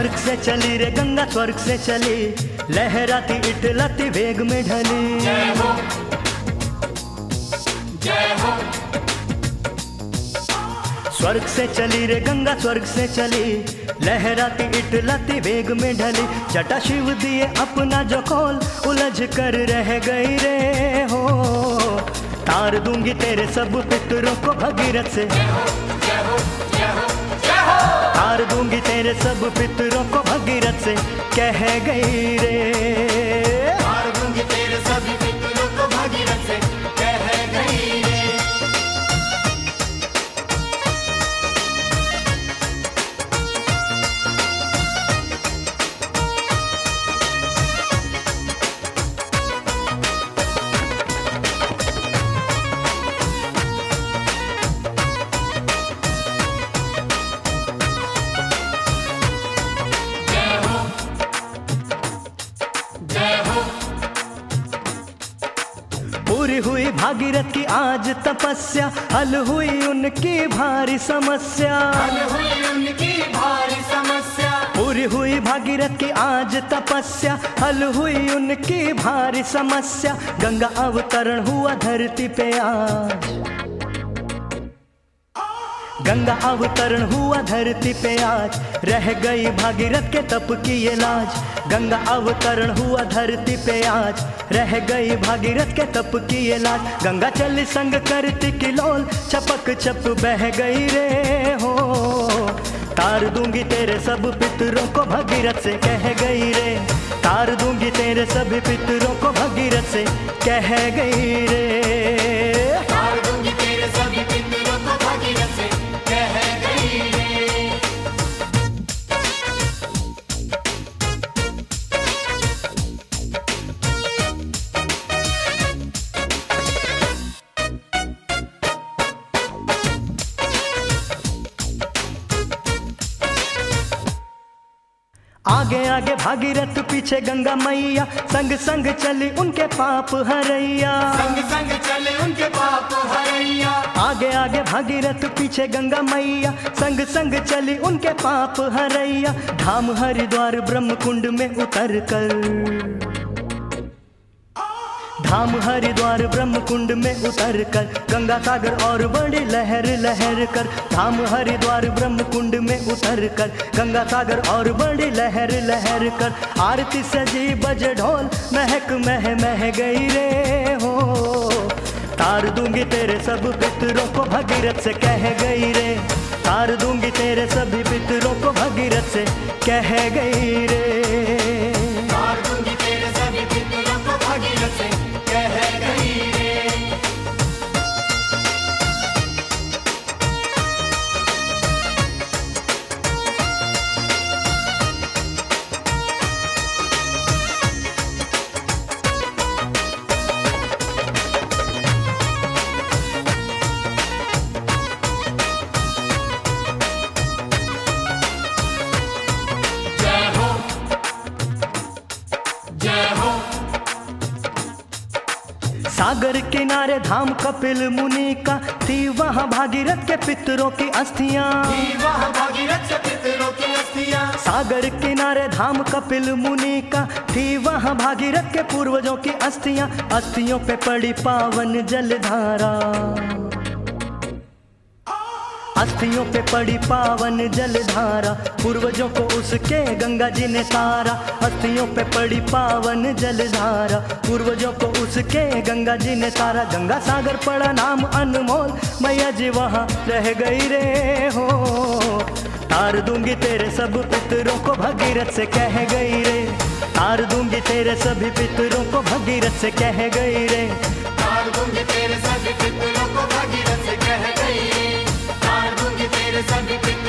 स्वर्ग से चली रे गंगा स्वर्ग से चली, लहराती इटलाती वेग में ढली। जय हो, जय हो। स्वर्ग से चली रे गंगा स्वर्ग से चली, लहराती इटलाती वेग में ढली। जटा शिव दिए अपना जो खोल, उलझ कर रह गई रे हो। तार दूंगी तेरे सब पितरों को भगीरथ से, जय हो, जय हो, जय हो, जय हो। तार दूंगी तेरे सब पितरों को भगीरथ से, कह गई रे। तार दूंगी तेरे सभी पितरों को भगीरथ से, कह गई रे। पूरी हुई भागीरथ की आज तपस्या, हल हुई उनकी भारी समस्या। हल हुई उनकी भारी समस्या। पूरी हुई भागीरथ की आज तपस्या, हल हुई उनकी भारी समस्या। गंगा अवतरण हुआ धरती पे आज, गंगा अवतरण हुआ धरती पे आज। रह गई भागीरथ के तप की ये लाज, गंगा अवतरण हुआ धरती पे आज। रह गई भागीरथ के तप की ये लाज। गंगा चली संग करती किलोल, छपक छप बह गई रे हो। तार दूंगी तेरे सब पितरों को भगीरथ से, कह गई रे। तार दूंगी तेरे सभी पितरों को भगीरथ से, कह गई रे। तार दूंगी तेरे सभी पितरों को भगीरथ से, कह गई रे। आगे आगे भागीरथ पीछे गंगा मैया, संग संग चली उनके पाप हरैया। संग संग चले उनके पाप हरैया। आगे आगे भागीरथ पीछे गंगा मैया, संग संग चली उनके पाप हरैया। धाम हरिद्वार ब्रह्म कुंड में उतर कर, धाम हरिद्वार ब्रह्म कुंड में उतर कर, गंगा सागर और बड़ी लहर लहर कर। धाम हरिद्वार ब्रह्म कुंड में उतर कर, गंगा सागर और बड़ी लहर लहर कर। आरती सजी बजे ढोल, महक मह मह गई रे हो। तार दूंगी तेरे सब पितरों को भगीरथ से, कह गई रे। तार दूंगी तेरे सभी पितरों को भगीरथ से, कह गई रे। तार दूंगी तेरे सभी पितरों को भगीरथ से, कह गई रे। जय हो, जय हो। सागर किनारे धाम कपिल मुनि का, थी वहाँ भागीरथ के पितरों की अस्थियां। वहाँ भागीरथ से पितरों की अस्थियां। सागर किनारे धाम कपिल मुनि का, थी वहाँ भागीरथ के पूर्वजों की अस्थियां। अस्थियों पे पड़ी पावन जलधारा, अस्थियों पे पड़ी पावन जलधारा। पूर्वजों को उसके गंगा जी ने तारा, अस्थियों पे पड़ी पावन जलधारा। पूर्वजों को उसके गंगा जी ने तारा। गंगा सागर पड़ा नाम अनमोल, मैया जी वहाँ रह गई रे हो। तार दूंगी तेरे सब पितरों को भगीरथ से, कह गई रे। तार दूंगी तेरे सभी पितरों को भगीरथ से, कह गई रे। तार दूंगी तेरे सभी पितरों को भगीरथ से, कह गई रे। तार दूंगी तेरे सभी पितरों